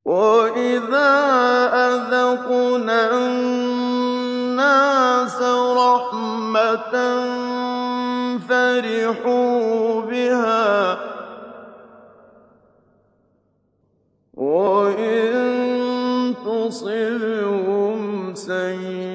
وَإِذَا أَذَقْنَا النَّاسَ رَحْمَةً فَرِحُوا بِهَا ۖ وَإِن تُصِبْهُمْ سَيِّئَةٌ